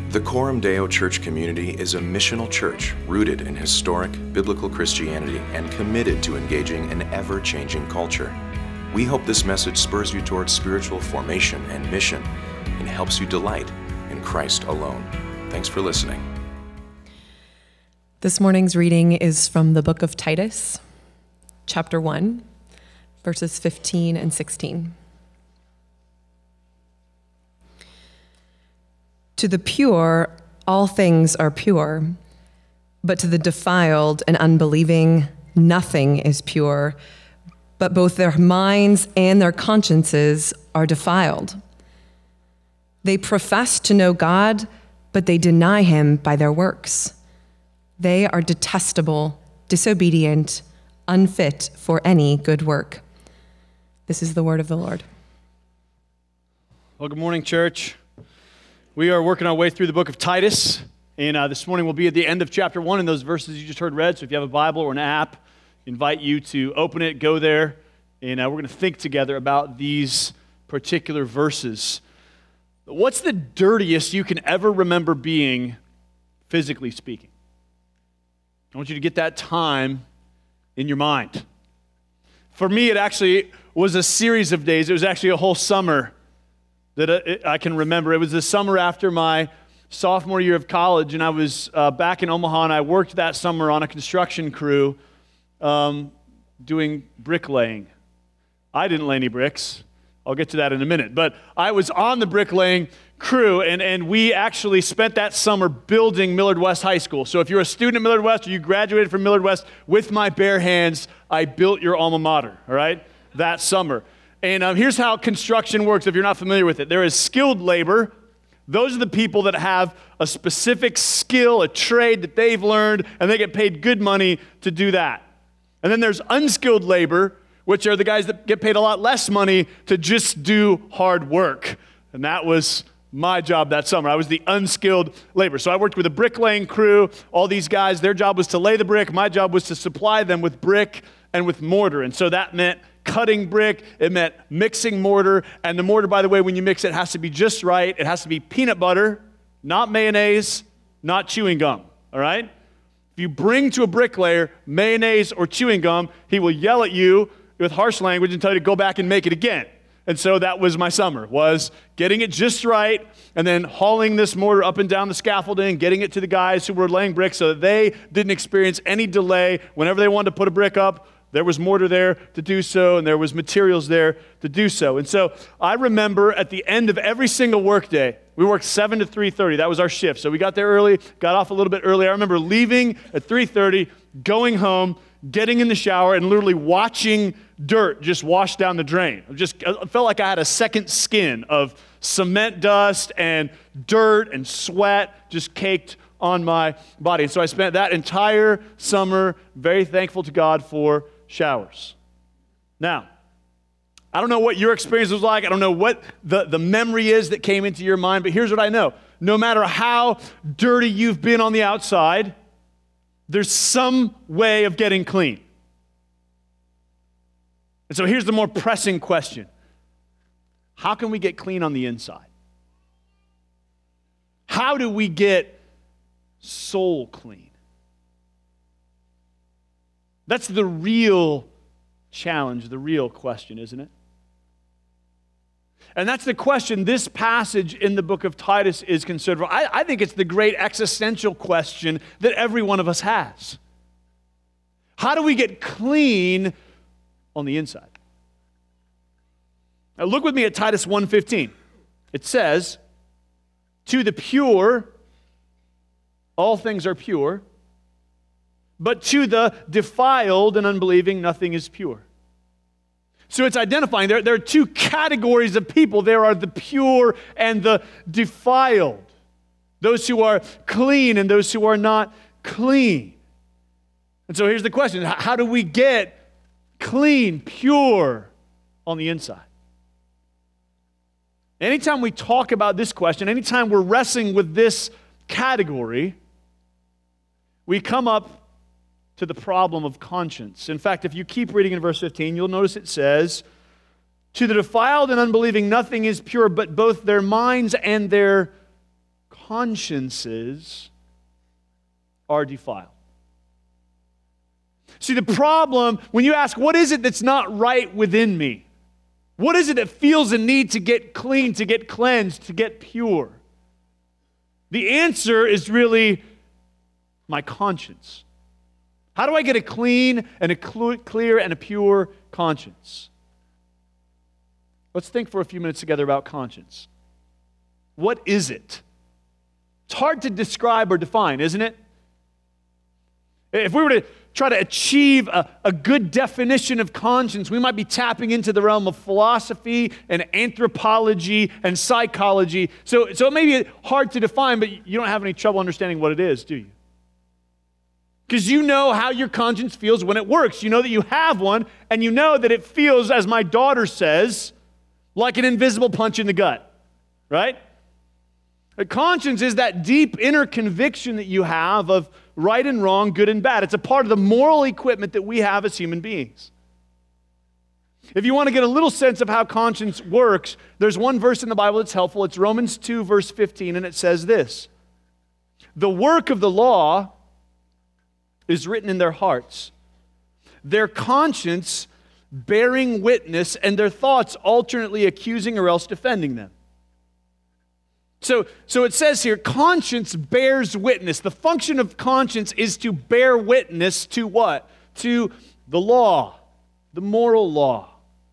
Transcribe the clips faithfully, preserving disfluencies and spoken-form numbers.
The Coram Deo Church community is a missional church rooted in historic biblical Christianity and committed to engaging an ever-changing culture. We hope this message spurs you towards spiritual formation and mission and helps you delight in Christ alone. Thanks for listening. This morning's reading is from the book of Titus, chapter one, verses fifteen and sixteen. To the pure, all things are pure, but to the defiled and unbelieving, nothing is pure, but both their minds and their consciences are defiled. They profess to know God, but they deny him by their works. They are detestable, disobedient, unfit for any good work. This is the word of the Lord. Well, good morning, church. We are working our way through the book of Titus, and uh, this morning we'll be at the end of chapter one in those verses you just heard read. So if you have a Bible or an app, I invite you to open it, go there, and uh, we're going to think together about these particular verses. What's the dirtiest you can ever remember being, physically speaking? I want you to get that time in your mind. For me, it actually was a series of days. It was actually a whole summer that I can remember. It was the summer after my sophomore year of college, and I was uh, back in Omaha, and I worked that summer on a construction crew um, doing bricklaying. I didn't lay any bricks. I'll get to that in a minute. But I was on the bricklaying crew, and, and we actually spent that summer building Millard West High School. So if you're a student at Millard West or you graduated from Millard West, with my bare hands, I built your alma mater, all right, that summer. And um, here's how construction works if you're not familiar with it. There is skilled labor. Those are the people that have a specific skill, a trade that they've learned, and they get paid good money to do that. And then there's unskilled labor, which are the guys that get paid a lot less money to just do hard work. And that was my job that summer. I was the unskilled labor. So I worked with a bricklaying crew. All these guys, their job was to lay the brick. My job was to supply them with brick and with mortar. And so that meant cutting brick, it meant mixing mortar, and the mortar, by the way, when you mix it, has to be just right. It has to be peanut butter, not mayonnaise, not chewing gum, all right? If you bring to a bricklayer mayonnaise or chewing gum, he will yell at you with harsh language and tell you to go back and make it again. And so that was my summer, was getting it just right, and then hauling this mortar up and down the scaffolding, getting it to the guys who were laying bricks so that they didn't experience any delay. Whenever they wanted to put a brick up, there was mortar there to do so, and there was materials there to do so. And so I remember at the end of every single workday, we worked seven to three thirty. That was our shift. So we got there early, got off a little bit early. I remember leaving at three thirty, going home, getting in the shower, and literally watching dirt just wash down the drain. I just I felt like I had a second skin of cement dust and dirt and sweat just caked on my body. And so I spent that entire summer very thankful to God for showers. Now, I don't know what your experience was like. I don't know what the, the memory is that came into your mind, but here's what I know. No matter how dirty you've been on the outside, there's some way of getting clean. And so here's the more pressing question. How can we get clean on the inside? How do we get soul clean? That's the real challenge, the real question, isn't it? And that's the question this passage in the book of Titus is concerned for. I, I think it's the great existential question that every one of us has. How do we get clean on the inside? Now look with me at Titus one fifteen. It says, to the pure, all things are pure, but to the defiled and unbelieving, nothing is pure. So it's identifying, there, there are two categories of people. There are the pure and the defiled. Those who are clean and those who are not clean. And so here's the question. How do we get clean, pure on the inside? Anytime we talk about this question, anytime we're wrestling with this category, we come up to the problem of conscience. In fact, if you keep reading in verse fifteen, you'll notice it says, to the defiled and unbelieving, nothing is pure, but both their minds and their consciences are defiled. See, the problem, when you ask, what is it that's not right within me? What is it that feels a need to get clean, to get cleansed, to get pure? The answer is really my conscience. How do I get a clean and a clear and a pure conscience? Let's think for a few minutes together about conscience. What is it? It's hard to describe or define, isn't it? If we were to try to achieve a, a good definition of conscience, we might be tapping into the realm of philosophy and anthropology and psychology. So, so it may be hard to define, but you don't have any trouble understanding what it is, do you? Because you know how your conscience feels when it works. You know that you have one, and you know that it feels, as my daughter says, like an invisible punch in the gut, right? A conscience is that deep inner conviction that you have of right and wrong, good and bad. It's a part of the moral equipment that we have as human beings. If you want to get a little sense of how conscience works, there's one verse in the Bible that's helpful. It's Romans two, verse fifteen, and it says this: "The work of the law is written in their hearts, their conscience bearing witness, and their thoughts alternately accusing or else defending them." So, so it says here, conscience bears witness. The function of conscience is to bear witness to what? To the law, the moral law.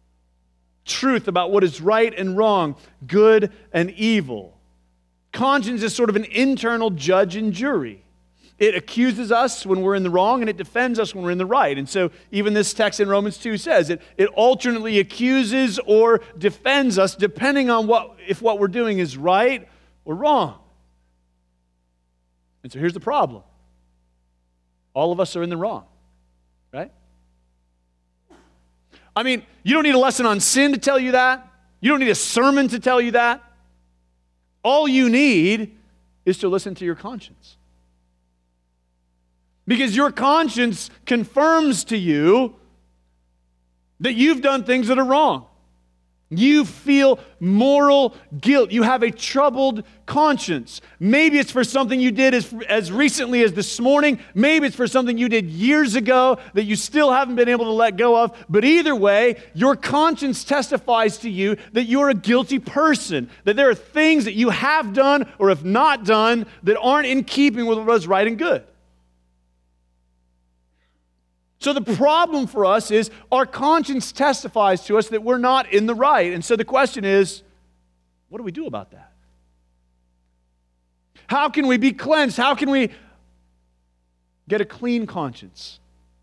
Truth about what is right and wrong, good and evil. Conscience is sort of an internal judge and jury. It accuses us when we're in the wrong, and it defends us when we're in the right. And so even this text in Romans two says it, it alternately accuses or defends us depending on what if what we're doing is right or wrong. And so here's the problem. All of us are in the wrong, right? I mean, you don't need a lesson on sin to tell you that. You don't need a sermon to tell you that. All you need is to listen to your conscience. Because your conscience confirms to you that you've done things that are wrong. You feel moral guilt. You have a troubled conscience. Maybe it's for something you did as, as recently as this morning. Maybe it's for something you did years ago that you still haven't been able to let go of. But either way, your conscience testifies to you that you're a guilty person, that there are things that you have done or have not done that aren't in keeping with what was right and good. So the problem for us is our conscience testifies to us that we're not in the right. And so the question is, what do we do about that? How can we be cleansed? How can we get a clean conscience?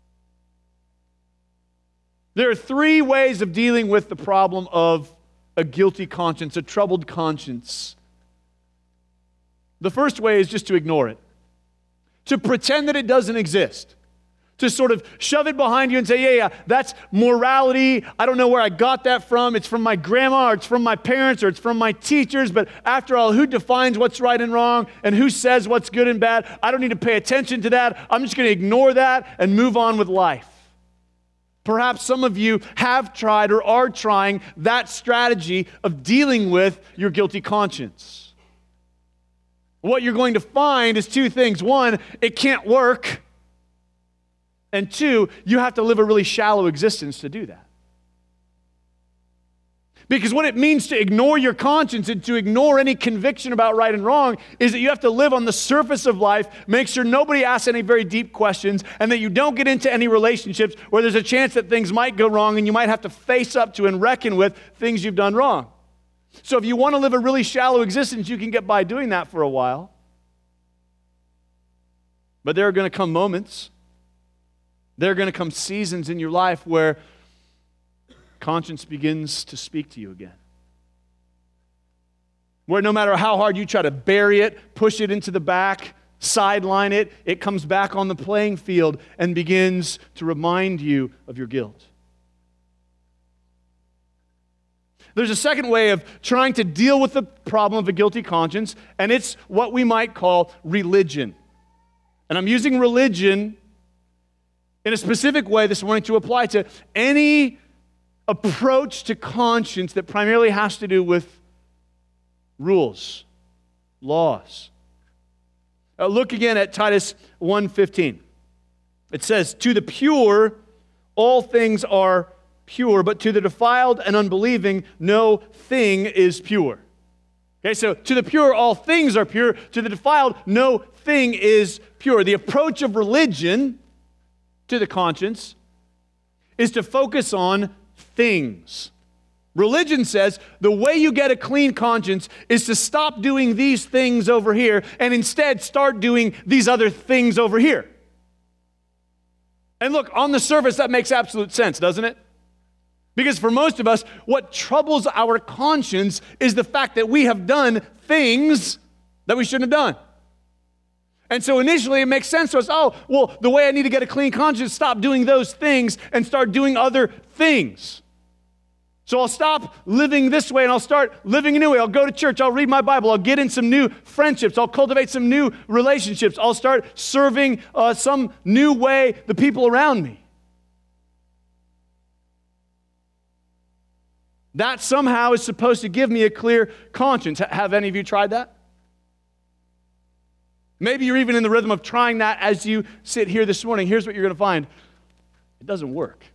There are three ways of dealing with the problem of a guilty conscience, a troubled conscience. The first way is just to ignore it, to pretend that it doesn't exist. To sort of shove it behind you and say, yeah, yeah, that's morality. I don't know where I got that from. It's from my grandma, or it's from my parents, or it's from my teachers. But after all, who defines what's right and wrong and who says what's good and bad? I don't need to pay attention to that. I'm just going to ignore that and move on with life. Perhaps some of you have tried or are trying that strategy of dealing with your guilty conscience. What you're going to find is two things. One, it can't work. And two, you have to live a really shallow existence to do that. Because what it means to ignore your conscience and to ignore any conviction about right and wrong is that you have to live on the surface of life, make sure nobody asks any very deep questions, and that you don't get into any relationships where there's a chance that things might go wrong and you might have to face up to and reckon with things you've done wrong. So if you want to live a really shallow existence, you can get by doing that for a while. But there are going to come moments There are going to come seasons in your life where conscience begins to speak to you again. Where no matter how hard you try to bury it, push it into the back, sideline it, it comes back on the playing field and begins to remind you of your guilt. There's a second way of trying to deal with the problem of a guilty conscience, and it's what we might call religion. And I'm using religion in a specific way this morning to apply to any approach to conscience that primarily has to do with rules, laws, Uh, look again at Titus one fifteen. It says, to the pure, all things are pure, but to the defiled and unbelieving, no thing is pure. Okay, so to the pure, all things are pure. To the defiled, no thing is pure. The approach of religion to the conscience is to focus on things. Religion says the way you get a clean conscience is to stop doing these things over here and instead start doing these other things over here. And look, on the surface, that makes absolute sense, doesn't it? Because for most of us, what troubles our conscience is the fact that we have done things that we shouldn't have done. And so initially it makes sense to us, oh, well, the way I need to get a clean conscience, stop doing those things and start doing other things. So I'll stop living this way and I'll start living a new way. I'll go to church, I'll read my Bible, I'll get in some new friendships, I'll cultivate some new relationships, I'll start serving uh, some new way the people around me. That somehow is supposed to give me a clear conscience. Have any of you tried that? Maybe you're even in the rhythm of trying that as you sit here this morning. Here's what you're going to find. It doesn't work.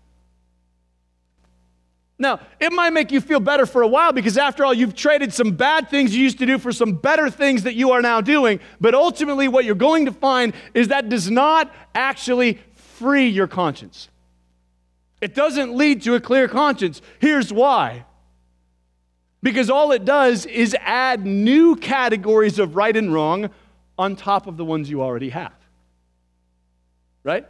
Now, it might make you feel better for a while because after all, you've traded some bad things you used to do for some better things that you are now doing. But ultimately, what you're going to find is that does not actually free your conscience. It doesn't lead to a clear conscience. Here's why. Because all it does is add new categories of right and wrong on top of the ones you already have. Right?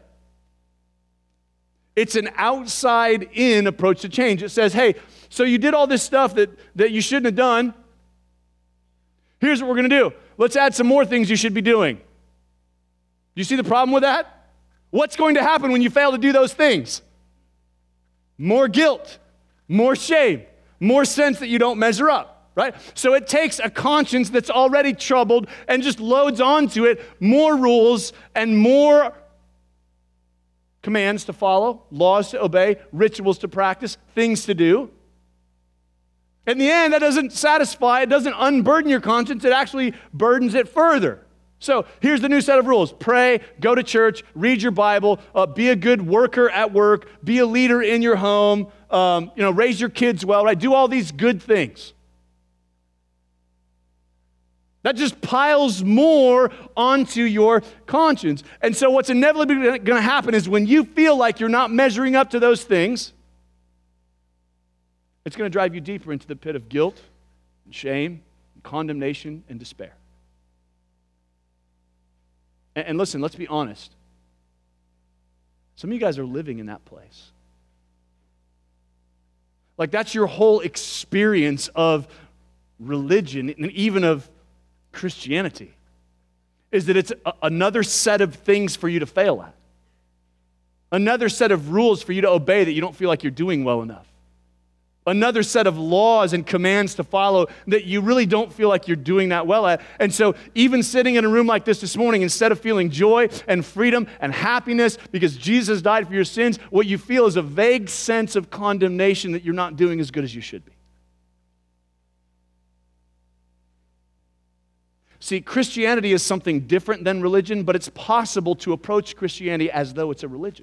It's an outside-in approach to change. It says, hey, so you did all this stuff that, that you shouldn't have done. Here's what we're going to do. Let's add some more things you should be doing. Do you see the problem with that? What's going to happen when you fail to do those things? More guilt, more shame, more sense that you don't measure up, right? So it takes a conscience that's already troubled and just loads onto it more rules and more commands to follow, laws to obey, rituals to practice, things to do. In the end, that doesn't satisfy, it doesn't unburden your conscience, it actually burdens it further. So here's the new set of rules. Pray, go to church, read your Bible, uh, be a good worker at work, be a leader in your home, um, you know, raise your kids well, right? Do all these good things. That just piles more onto your conscience. And so what's inevitably going to happen is when you feel like you're not measuring up to those things, it's going to drive you deeper into the pit of guilt, and shame, and condemnation, and despair. And, and listen, let's be honest. Some of you guys are living in that place. Like that's your whole experience of religion and even of Christianity, is that it's a, another set of things for you to fail at. Another set of rules for you to obey that you don't feel like you're doing well enough. Another set of laws and commands to follow that you really don't feel like you're doing that well at. And so even sitting in a room like this this morning, instead of feeling joy and freedom and happiness because Jesus died for your sins, what you feel is a vague sense of condemnation that you're not doing as good as you should be. See, Christianity is something different than religion, but it's possible to approach Christianity as though it's a religion.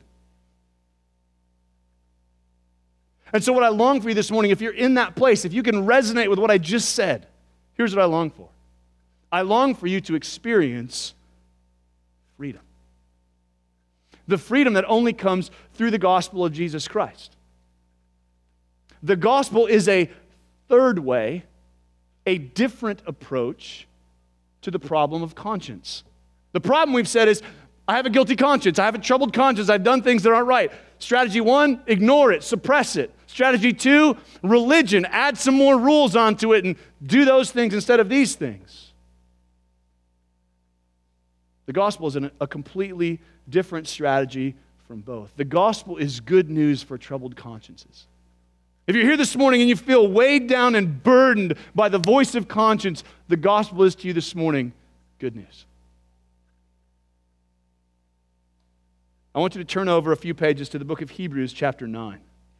And so what I long for you this morning, if you're in that place, if you can resonate with what I just said, here's what I long for. I long for you to experience freedom. The freedom that only comes through the gospel of Jesus Christ. The gospel is a third way, a different approach to the problem of conscience. The problem we've said is, I have a guilty conscience. I have a troubled conscience. I've done things that aren't right. Strategy one, ignore it, suppress it. Strategy two, religion. Add some more rules onto it and do those things instead of these things. The gospel is an, a completely different strategy from both. The gospel is good news for troubled consciences. If you're here this morning and you feel weighed down and burdened by the voice of conscience, the gospel is to you this morning good news. I want you to turn over a few pages to the book of Hebrews chapter nine.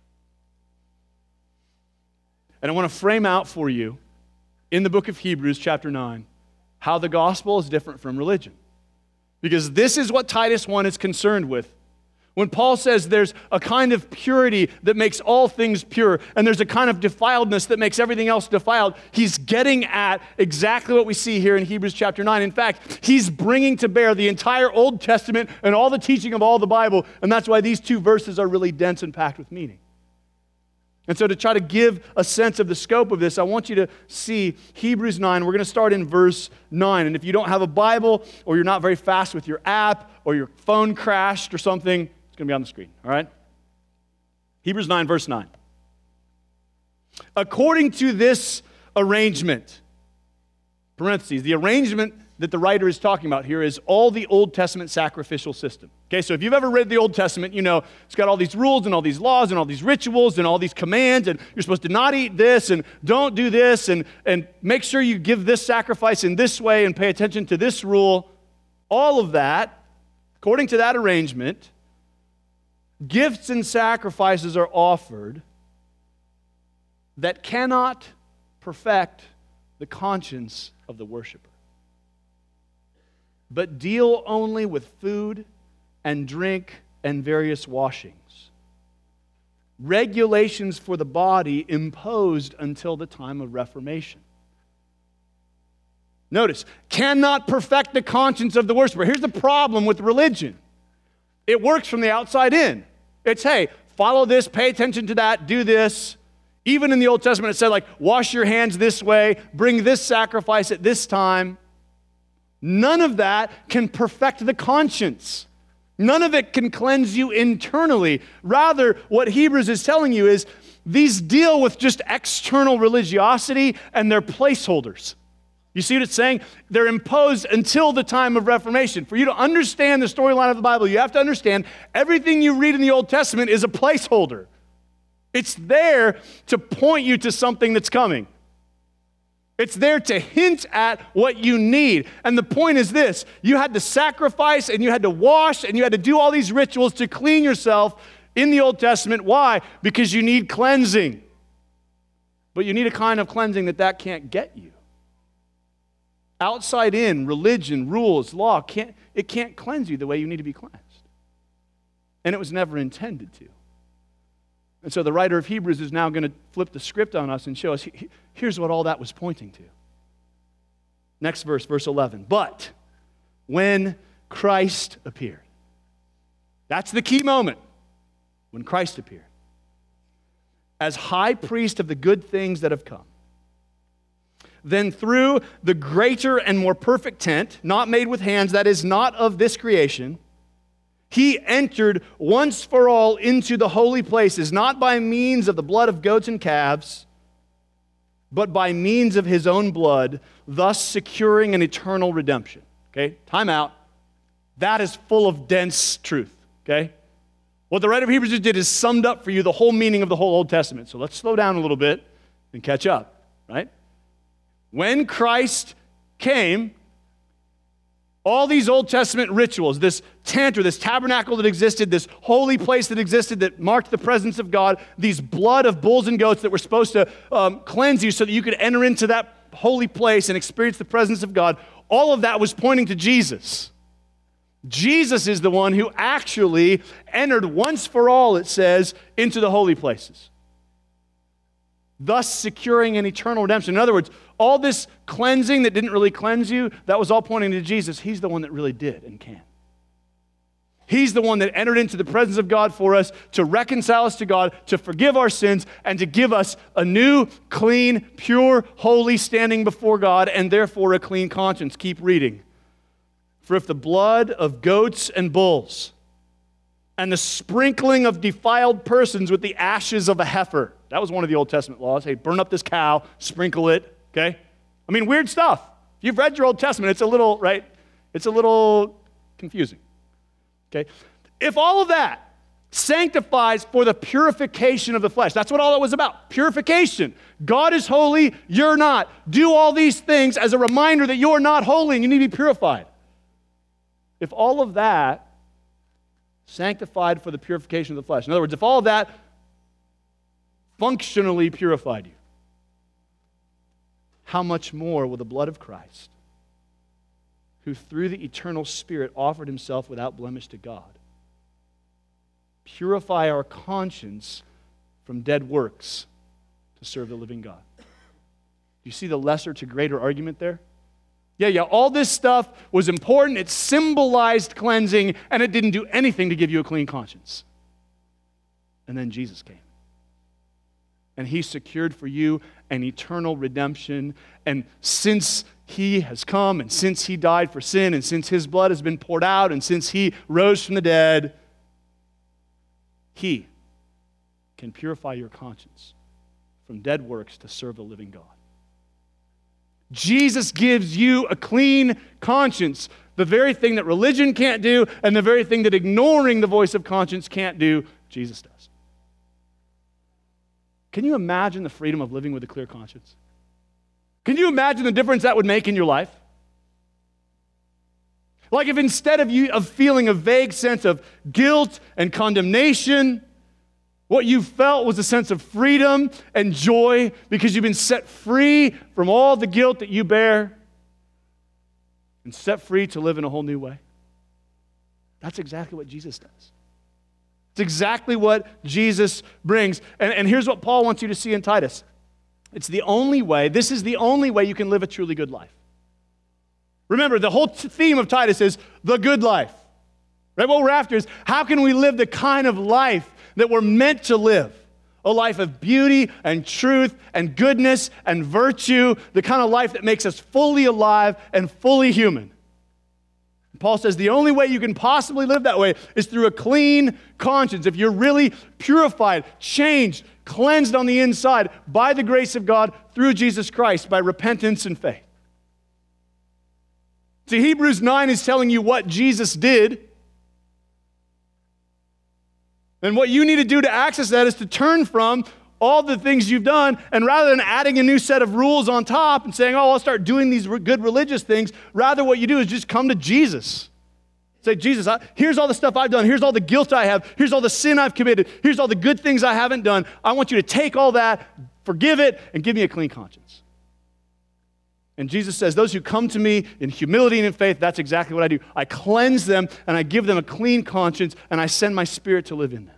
And I want to frame out for you in the book of Hebrews chapter nine how the gospel is different from religion. Because this is what Titus one is concerned with. When Paul says there's a kind of purity that makes all things pure, and there's a kind of defiledness that makes everything else defiled, he's getting at exactly what we see here in Hebrews chapter nine. In fact, he's bringing to bear the entire Old Testament and all the teaching of all the Bible, and that's why these two verses are really dense and packed with meaning. And so to try to give a sense of the scope of this, I want you to see Hebrews nine. We're going to start in verse nine. And if you don't have a Bible, or you're not very fast with your app, or your phone crashed or something, it's going to be on the screen, all right? Hebrews nine, verse nine. According to this arrangement, parentheses, the arrangement that the writer is talking about here is all the Old Testament sacrificial system. Okay, so if you've ever read the Old Testament, you know it's got all these rules and all these laws and all these rituals and all these commands, and you're supposed to not eat this and don't do this, and, and make sure you give this sacrifice in this way and pay attention to this rule. All of that, according to that arrangement, gifts and sacrifices are offered that cannot perfect the conscience of the worshiper, but deal only with food and drink and various washings. Regulations for the body imposed until the time of Reformation. Notice, cannot perfect the conscience of the worshiper. Here's the problem with religion. It works from the outside in. It's, hey, follow this, pay attention to that, do this. Even in the Old Testament, it said, like, wash your hands this way, bring this sacrifice at this time. None of that can perfect the conscience. None of it can cleanse you internally. Rather, what Hebrews is telling you is these deal with just external religiosity, and they're placeholders. You see what it's saying? They're imposed until the time of Reformation. For you to understand the storyline of the Bible, you have to understand everything you read in the Old Testament is a placeholder. It's there to point you to something that's coming. It's there to hint at what you need. And the point is this: you had to sacrifice and you had to wash and you had to do all these rituals to clean yourself in the Old Testament. Why? Because you need cleansing. But you need a kind of cleansing that that can't get you. Outside in, religion, rules, law, can't, it can't cleanse you the way you need to be cleansed. And it was never intended to. And so the writer of Hebrews is now going to flip the script on us and show us, here's what all that was pointing to. Next verse, verse eleven. But when Christ appeared. That's the key moment. When Christ appeared. As high priest of the good things that have come. Then through the greater and more perfect tent, not made with hands, that is not of this creation, he entered once for all into the holy places, not by means of the blood of goats and calves, but by means of his own blood, thus securing an eternal redemption. Okay, time out. That is full of dense truth. Okay? What the writer of Hebrews did is summed up for you the whole meaning of the whole Old Testament. So let's slow down a little bit and catch up, right? When Christ came, all these Old Testament rituals, this tent or this tabernacle that existed, this holy place that existed that marked the presence of God, these blood of bulls and goats that were supposed to um, cleanse you so that you could enter into that holy place and experience the presence of God, all of that was pointing to Jesus. Jesus is the one who actually entered once for all, it says, into the holy places, thus securing an eternal redemption. In other words, all this cleansing that didn't really cleanse you, that was all pointing to Jesus. He's the one that really did and can. He's the one that entered into the presence of God for us to reconcile us to God, to forgive our sins, and to give us a new, clean, pure, holy standing before God, and therefore a clean conscience. Keep reading. For if the blood of goats and bulls and the sprinkling of defiled persons with the ashes of a heifer, that was one of the Old Testament laws. Hey, burn up this cow, sprinkle it, okay? I mean, weird stuff. If you've read your Old Testament, it's a little, right? It's a little confusing, okay? If all of that sanctifies for the purification of the flesh, that's what all it was about, purification. God is holy, you're not. Do all these things as a reminder that you're not holy and you need to be purified. If all of that sanctified for the purification of the flesh, in other words, if all of that functionally purified you, how much more will the blood of Christ, who through the eternal Spirit offered himself without blemish to God. Purify our conscience from dead works to serve the living God. Do you see the lesser to greater argument there? Yeah, yeah, all this stuff was important. It symbolized cleansing, and it didn't do anything to give you a clean conscience. And then Jesus came. And he secured for you an eternal redemption. And since he has come, and since he died for sin, and since his blood has been poured out, and since he rose from the dead, he can purify your conscience from dead works to serve the living God. Jesus gives you a clean conscience, the very thing that religion can't do, and the very thing that ignoring the voice of conscience can't do, Jesus does. Can you imagine the freedom of living with a clear conscience? Can you imagine the difference that would make in your life? Like if instead of you of feeling a vague sense of guilt and condemnation, what you felt was a sense of freedom and joy because you've been set free from all the guilt that you bear and set free to live in a whole new way. That's exactly what Jesus does. It's exactly what Jesus brings. And, and here's what Paul wants you to see in Titus. It's the only way, this is the only way you can live a truly good life. Remember, the whole t- theme of Titus is the good life. Right? What we're after is how can we live the kind of life that we're meant to live? A life of beauty and truth and goodness and virtue, the kind of life that makes us fully alive and fully human. Paul says the only way you can possibly live that way is through a clean conscience. If you're really purified, changed, cleansed on the inside by the grace of God through Jesus Christ, by repentance and faith. See, Hebrews nine is telling you what Jesus did. And what you need to do to access that is to turn from all the things you've done, and rather than adding a new set of rules on top and saying, oh, I'll start doing these good religious things, rather what you do is just come to Jesus. Say, Jesus, I, here's all the stuff I've done. Here's all the guilt I have. Here's all the sin I've committed. Here's all the good things I haven't done. I want you to take all that, forgive it, and give me a clean conscience. And Jesus says, those who come to me in humility and in faith, that's exactly what I do. I cleanse them, and I give them a clean conscience, and I send my Spirit to live in them.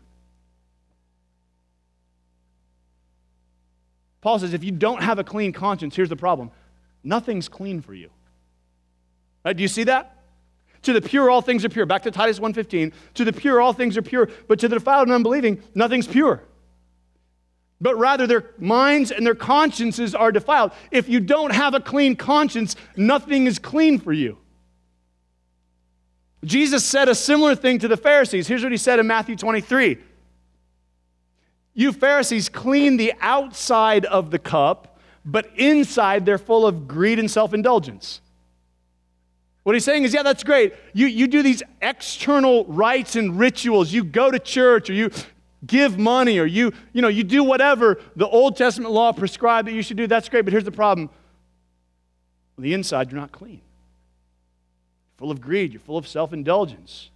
Paul says, if you don't have a clean conscience, here's the problem. Nothing's clean for you. Right? Do you see that? To the pure, all things are pure. Back to Titus one fifteen. To the pure, all things are pure. But to the defiled and unbelieving, nothing's pure. But rather their minds and their consciences are defiled. If you don't have a clean conscience, nothing is clean for you. Jesus said a similar thing to the Pharisees. Here's what he said in Matthew twenty-three. You Pharisees clean the outside of the cup, but inside they're full of greed and self-indulgence. What he's saying is, yeah, that's great. You, you do these external rites and rituals. You go to church, or you give money, or you, you know, you do whatever the Old Testament law prescribed that you should do. That's great, but here's the problem. On the inside, you're not clean. You're full of greed. You're full of self-indulgence.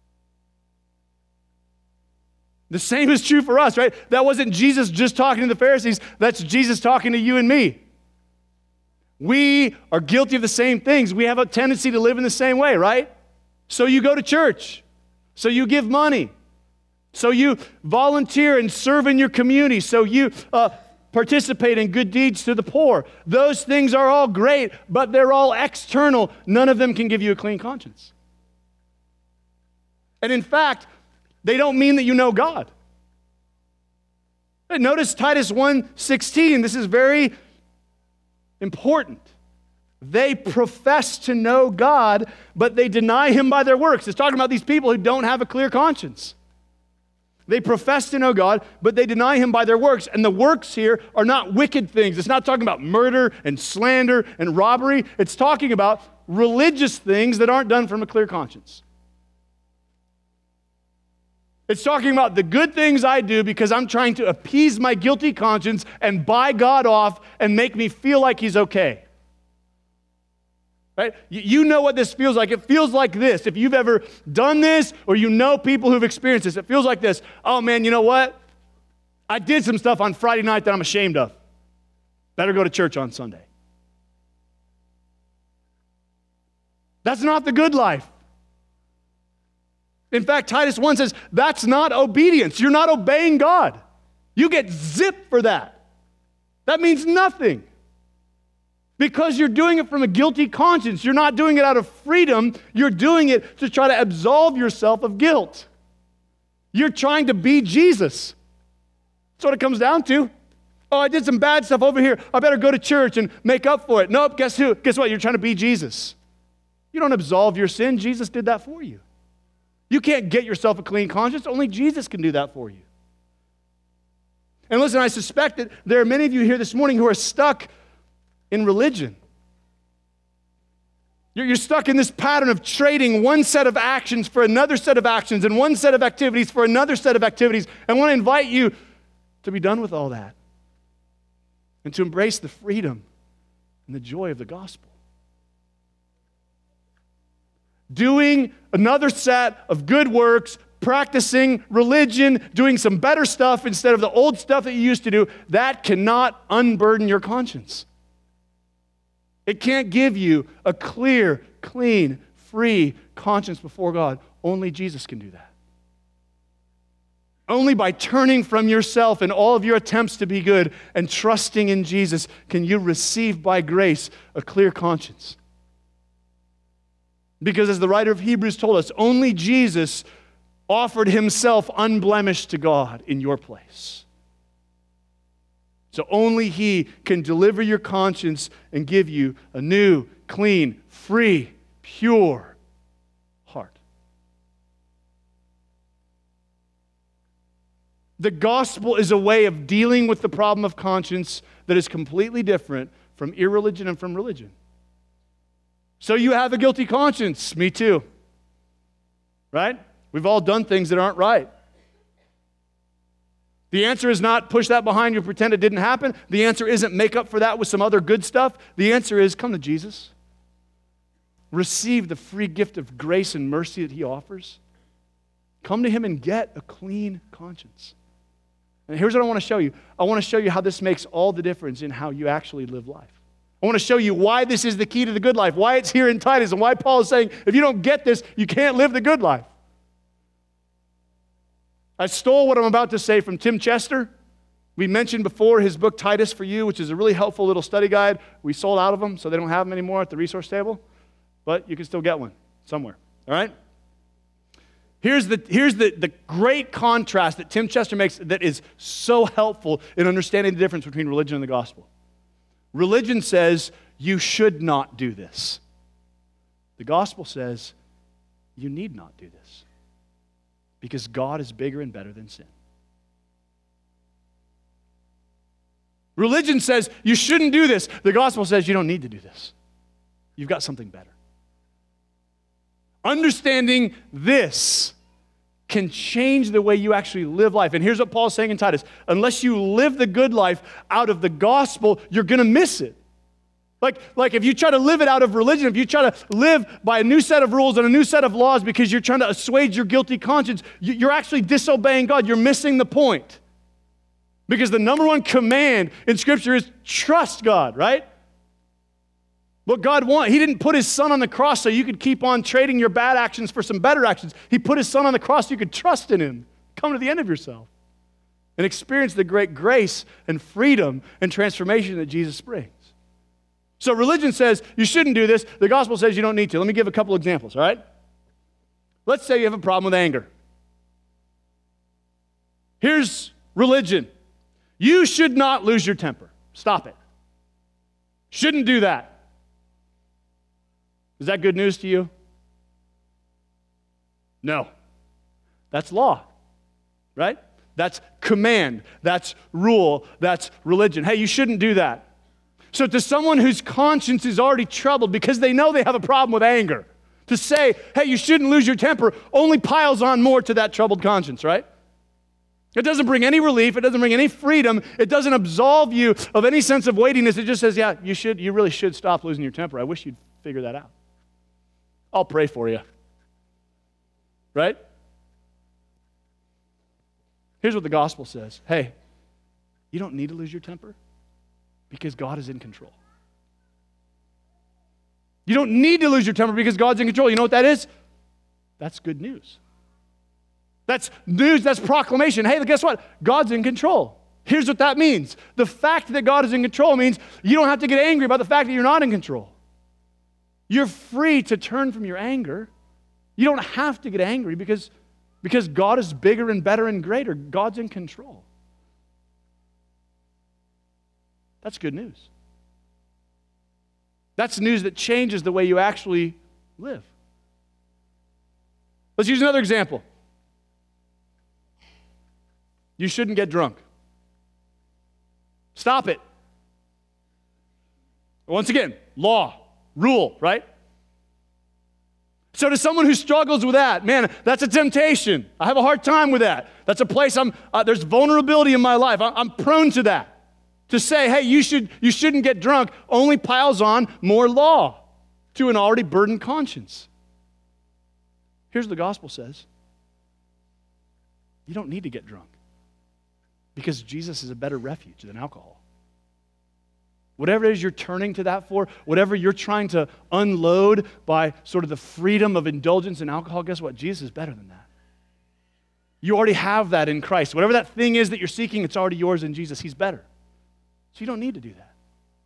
The same is true for us, right? That wasn't Jesus just talking to the Pharisees. That's Jesus talking to you and me. We are guilty of the same things. We have a tendency to live in the same way, right? So you go to church. So you give money. So you volunteer and serve in your community. So you uh, participate in good deeds to the poor. Those things are all great, but they're all external. None of them can give you a clean conscience. And in fact, they don't mean that you know God. Notice Titus one sixteen. This is very important. They profess to know God, but they deny him by their works. It's talking about these people who don't have a clear conscience. They profess to know God, but they deny him by their works. And the works here are not wicked things. It's not talking about murder and slander and robbery. It's talking about religious things that aren't done from a clear conscience. It's talking about the good things I do because I'm trying to appease my guilty conscience and buy God off and make me feel like he's okay. Right? You know what this feels like. It feels like this. If you've ever done this or you know people who've experienced this, it feels like this. Oh man, you know what? I did some stuff on Friday night that I'm ashamed of. Better go to church on Sunday. That's not the good life. In fact, Titus one says, that's not obedience. You're not obeying God. You get zipped for that. That means nothing. Because you're doing it from a guilty conscience. You're not doing it out of freedom. You're doing it to try to absolve yourself of guilt. You're trying to be Jesus. That's what it comes down to. Oh, I did some bad stuff over here. I better go to church and make up for it. Nope, guess who? Guess what? You're trying to be Jesus. You don't absolve your sin. Jesus did that for you. You can't get yourself a clean conscience. Only Jesus can do that for you. And listen, I suspect that there are many of you here this morning who are stuck in religion. You're, you're stuck in this pattern of trading one set of actions for another set of actions and one set of activities for another set of activities. I want to invite you to be done with all that and to embrace the freedom and the joy of the gospel. Doing another set of good works, practicing religion, doing some better stuff instead of the old stuff that you used to do, that cannot unburden your conscience. It can't give you a clear, clean, free conscience before God. Only Jesus can do that. Only by turning from yourself and all of your attempts to be good and trusting in Jesus can you receive by grace a clear conscience. Because as the writer of Hebrews told us, only Jesus offered himself unblemished to God in your place. So only he can deliver your conscience and give you a new, clean, free, pure heart. The gospel is a way of dealing with the problem of conscience that is completely different from irreligion and from religion. So you have a guilty conscience. Me too. Right? We've all done things that aren't right. The answer is not push that behind you, pretend it didn't happen. The answer isn't make up for that with some other good stuff. The answer is come to Jesus. Receive the free gift of grace and mercy that he offers. Come to him and get a clean conscience. And here's what I want to show you. I want to show you how this makes all the difference in how you actually live life. I want to show you why this is the key to the good life, why it's here in Titus, and why Paul is saying, if you don't get this, you can't live the good life. I stole what I'm about to say from Tim Chester. We mentioned before his book, Titus for You, which is a really helpful little study guide. We sold out of them, so they don't have them anymore at the resource table, but you can still get one somewhere, all right? Here's the, here's the, the great contrast that Tim Chester makes that is so helpful in understanding the difference between religion and the gospel. Religion says, you should not do this. The gospel says, you need not do this. Because God is bigger and better than sin. Religion says, you shouldn't do this. The gospel says, you don't need to do this. You've got something better. Understanding this can change the way you actually live life. And here's what Paul's saying in Titus. Unless you live the good life out of the gospel, you're going to miss it. Like, like if you try to live it out of religion, if you try to live by a new set of rules and a new set of laws because you're trying to assuage your guilty conscience, you're actually disobeying God. You're missing the point. Because the number one command in Scripture is trust God, right? What God wants, he didn't put his son on the cross so you could keep on trading your bad actions for some better actions. He put his son on the cross so you could trust in him, come to the end of yourself, and experience the great grace and freedom and transformation that Jesus brings. So religion says you shouldn't do this. The gospel says you don't need to. Let me give a couple examples, all right? Let's say you have a problem with anger. Here's religion. You should not lose your temper. Stop it. Shouldn't do that. Is that good news to you? No. That's law, right? That's command. That's rule. That's religion. Hey, you shouldn't do that. So to someone whose conscience is already troubled because they know they have a problem with anger, to say, hey, you shouldn't lose your temper, only piles on more to that troubled conscience, right? It doesn't bring any relief. It doesn't bring any freedom. It doesn't absolve you of any sense of weightiness. It just says, yeah, you should, you really should stop losing your temper. I wish you'd figure that out. I'll pray for you. Right? Here's what the gospel says. Hey, you don't need to lose your temper because God is in control. You don't need to lose your temper because God's in control. You know what that is? That's good news. That's news, that's proclamation. Hey, guess what? God's in control. Here's what that means. The fact that God is in control means you don't have to get angry about the fact that you're not in control. You're free to turn from your anger. You don't have to get angry because, because God is bigger and better and greater. God's in control. That's good news. That's news that changes the way you actually live. Let's use another example. You shouldn't get drunk. Stop it. Once again, law, rule, right? So to someone who struggles with that, man, that's a temptation. I have a hard time with that. That's a place I'm, uh, there's vulnerability in my life. I, I'm prone to that. To say, hey, you, should, you shouldn't get drunk only piles on more law to an already burdened conscience. Here's what the gospel says. You don't need to get drunk because Jesus is a better refuge than alcohol. Whatever it is you're turning to that for, whatever you're trying to unload by sort of the freedom of indulgence in alcohol, guess what? Jesus is better than that. You already have that in Christ. Whatever that thing is that you're seeking, it's already yours in Jesus. He's better. So you don't need to do that.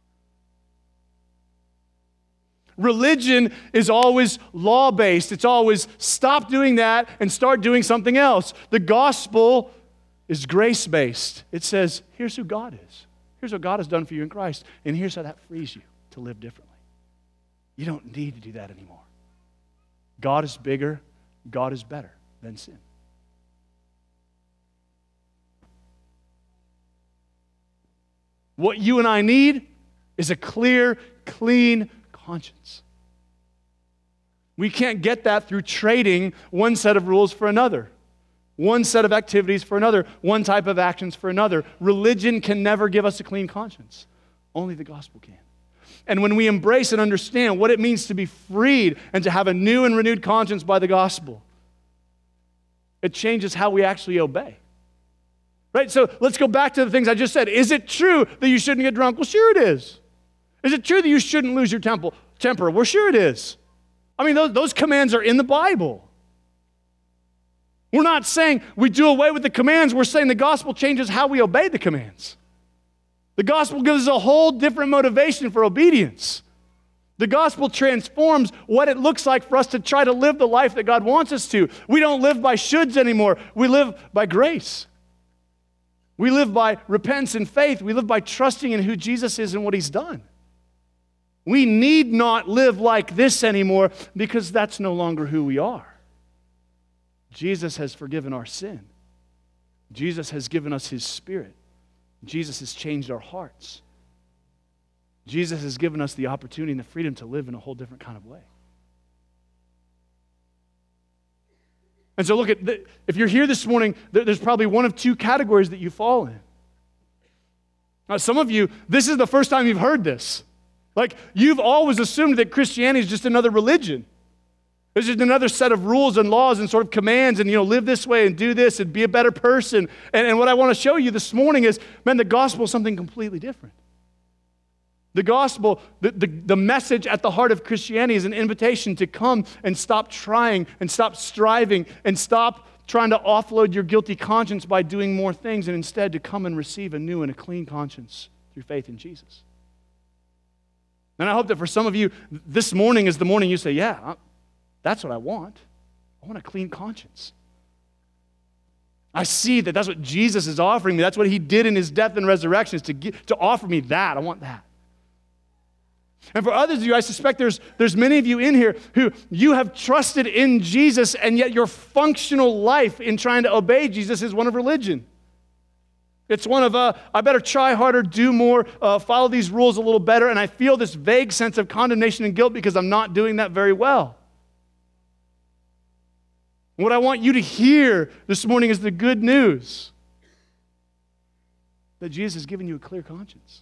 Religion is always law-based. It's always stop doing that and start doing something else. The gospel is grace-based. It says, here's who God is. Here's what God has done for you in Christ, and here's how that frees you to live differently. You don't need to do that anymore. God is bigger. God is better than sin. What you and I need is a clear, clean conscience. We can't get that through trading one set of rules for another, one set of activities for another, one type of actions for another. Religion can never give us a clean conscience. Only the gospel can. And when we embrace and understand what it means to be freed and to have a new and renewed conscience by the gospel, it changes how we actually obey. Right? So let's go back to the things I just said. Is it true that you shouldn't get drunk? Well, sure it is. Is it true that you shouldn't lose your temple, temper? Well, sure it is. I mean, those, those commands are in the Bible. We're not saying we do away with the commands. We're saying the gospel changes how we obey the commands. The gospel gives us a whole different motivation for obedience. The gospel transforms what it looks like for us to try to live the life that God wants us to. We don't live by shoulds anymore. We live by grace. We live by repentance and faith. We live by trusting in who Jesus is and what he's done. We need not live like this anymore because that's no longer who we are. Jesus has forgiven our sin. Jesus has given us his Spirit. Jesus has changed our hearts. Jesus has given us the opportunity and the freedom to live in a whole different kind of way. And so look at, the, if you're here this morning, there's probably one of two categories that you fall in. Now, some of you, this is the first time you've heard this. Like, you've always assumed that Christianity is just another religion. It's just another set of rules and laws and sort of commands and, you know, live this way and do this and be a better person. And, and what I want to show you this morning is, man, the gospel is something completely different. The gospel, the, the, the message at the heart of Christianity is an invitation to come and stop trying and stop striving and stop trying to offload your guilty conscience by doing more things and instead to come and receive a new and a clean conscience through faith in Jesus. And I hope that for some of you, this morning is the morning you say, yeah, that's what I want. I want a clean conscience. I see that that's what Jesus is offering me. That's what he did in his death and resurrection, is to, give, to offer me that. I want that. And for others of you, I suspect there's, there's many of you in here who you have trusted in Jesus, and yet your functional life in trying to obey Jesus is one of religion. It's one of, uh, I better try harder, do more, uh, follow these rules a little better, and I feel this vague sense of condemnation and guilt because I'm not doing that very well. What I want you to hear this morning is the good news that Jesus has given you a clear conscience.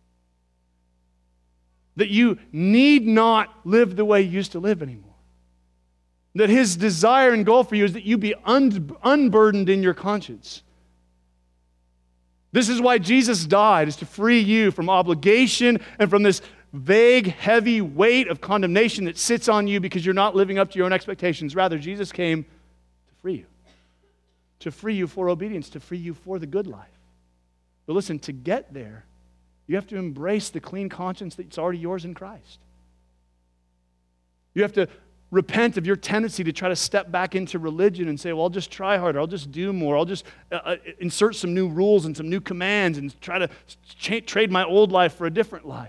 That you need not live the way you used to live anymore. That his desire and goal for you is that you be un- unburdened in your conscience. This is why Jesus died, is to free you from obligation and from this vague, heavy weight of condemnation that sits on you because you're not living up to your own expectations. Rather, Jesus came to free you, to free you for obedience, to free you for the good life. But listen, to get there, you have to embrace the clean conscience that's already yours in Christ. You have to repent of your tendency to try to step back into religion and say, well, I'll just try harder, I'll just do more, I'll just uh, insert some new rules and some new commands and try to cha- trade my old life for a different life.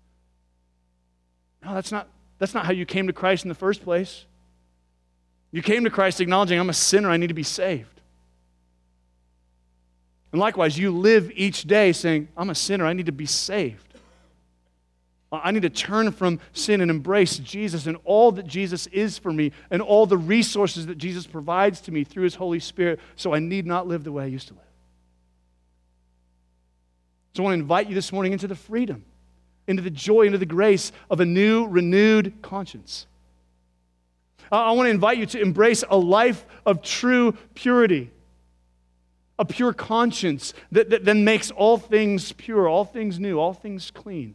No, that's not, that's not how you came to Christ in the first place. You came to Christ acknowledging, I'm a sinner, I need to be saved. And likewise, you live each day saying, I'm a sinner, I need to be saved. I need to turn from sin and embrace Jesus and all that Jesus is for me and all the resources that Jesus provides to me through his Holy Spirit, so I need not live the way I used to live. So I want to invite you this morning into the freedom, into the joy, into the grace of a new, renewed conscience. I want to invite you to embrace a life of true purity, a pure conscience that, that then makes all things pure, all things new, all things clean.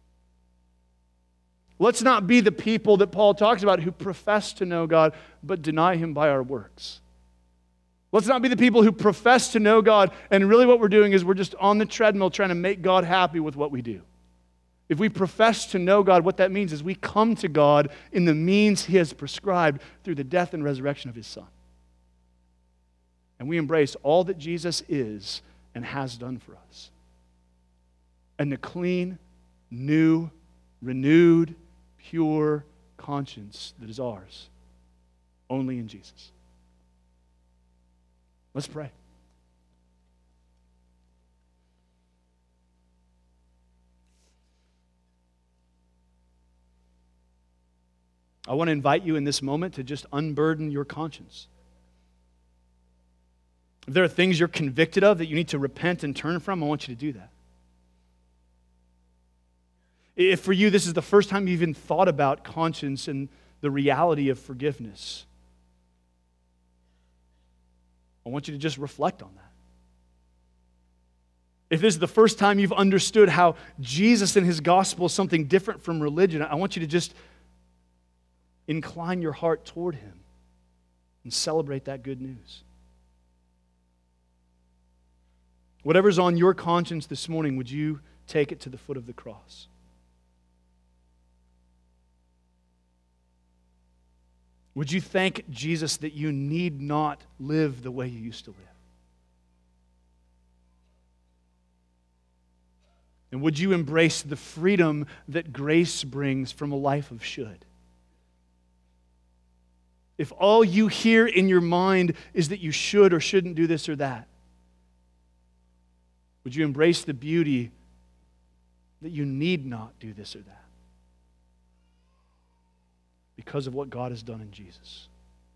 Let's not be the people that Paul talks about who profess to know God but deny him by our works. Let's not be the people who profess to know God and really what we're doing is we're just on the treadmill trying to make God happy with what we do. If we profess to know God, what that means is we come to God in the means he has prescribed through the death and resurrection of his Son. And we embrace all that Jesus is and has done for us. And the clean, new, renewed, pure conscience that is ours, only in Jesus. Let's pray. I want to invite you in this moment to just unburden your conscience. If there are things you're convicted of that you need to repent and turn from, I want you to do that. If for you this is the first time you've even thought about conscience and the reality of forgiveness, I want you to just reflect on that. If this is the first time you've understood how Jesus and his gospel is something different from religion, I want you to just incline your heart toward him and celebrate that good news. Whatever's on your conscience this morning, would you take it to the foot of the cross? Would you thank Jesus that you need not live the way you used to live? And would you embrace the freedom that grace brings from a life of should? If all you hear in your mind is that you should or shouldn't do this or that, would you embrace the beauty that you need not do this or that? Because of what God has done in Jesus.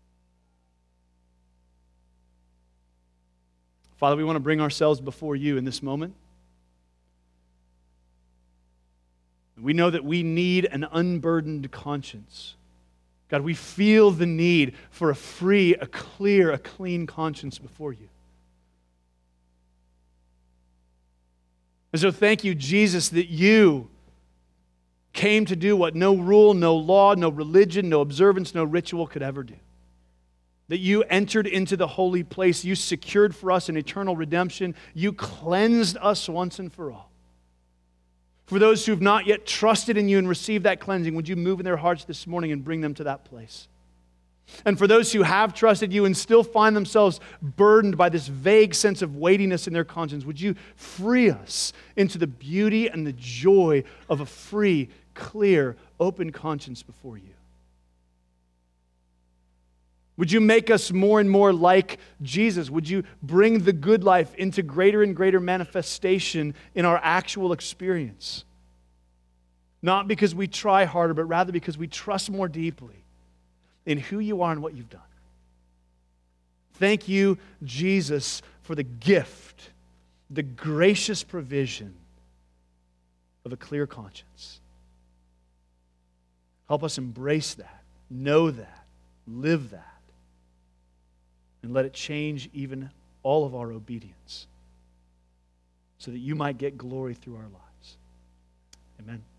Father, we want to bring ourselves before you in this moment. We know that we need an unburdened conscience. God, we feel the need for a free, a clear, a clean conscience before you. And so thank you, Jesus, that you came to do what no rule, no law, no religion, no observance, no ritual could ever do. That you entered into the holy place. You secured for us an eternal redemption. You cleansed us once and for all. For those who have not yet trusted in you and received that cleansing, would you move in their hearts this morning and bring them to that place? And for those who have trusted you and still find themselves burdened by this vague sense of weightiness in their conscience, would you free us into the beauty and the joy of a free, clear, open conscience before you? Would you make us more and more like Jesus? Would you bring the good life into greater and greater manifestation in our actual experience? Not because we try harder, but rather because we trust more deeply in who you are and what you've done. Thank you, Jesus, for the gift, the gracious provision of a clear conscience. Help us embrace that, know that, live that, and let it change even all of our obedience so that you might get glory through our lives. Amen.